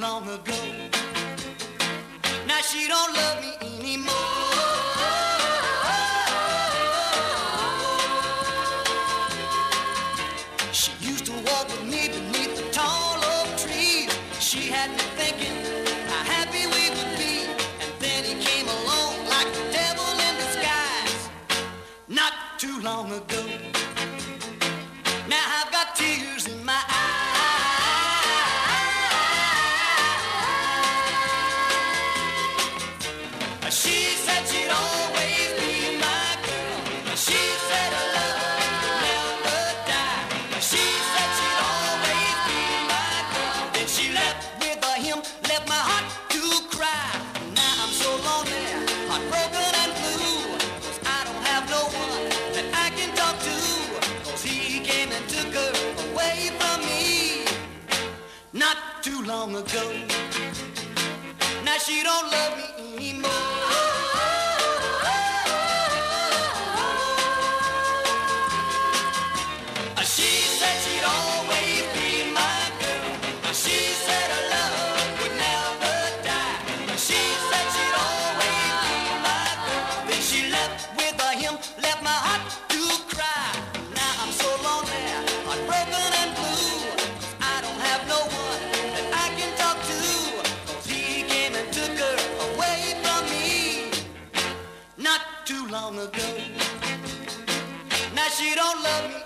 long ago. Now she don't love me anymore. She used to walk with me beneath the tall oak tree. She had me thinking how happy we would be. And then he came along like the devil in disguise not too long ago. Now I've got tears in my eyes. She said she'd always be my girl. She said her love would never die. She said she'd always be my girl. Then she left with him, left my heart to cry. Now I'm so lonely, heartbroken and blue, 'cause I don't have no one that I can talk to, 'cause he came and took her away from me not too long ago. Now she don't love me anymore. She said she'd always be my girl. She said her love would never die. She said she'd always be my girl. Then she left with him, left my heart to cry. Now I'm so lonely, heartbroken and blue, 'cause I don't have no one that I can talk to, 'cause he came and took her away from me not too long ago. Now she don't love me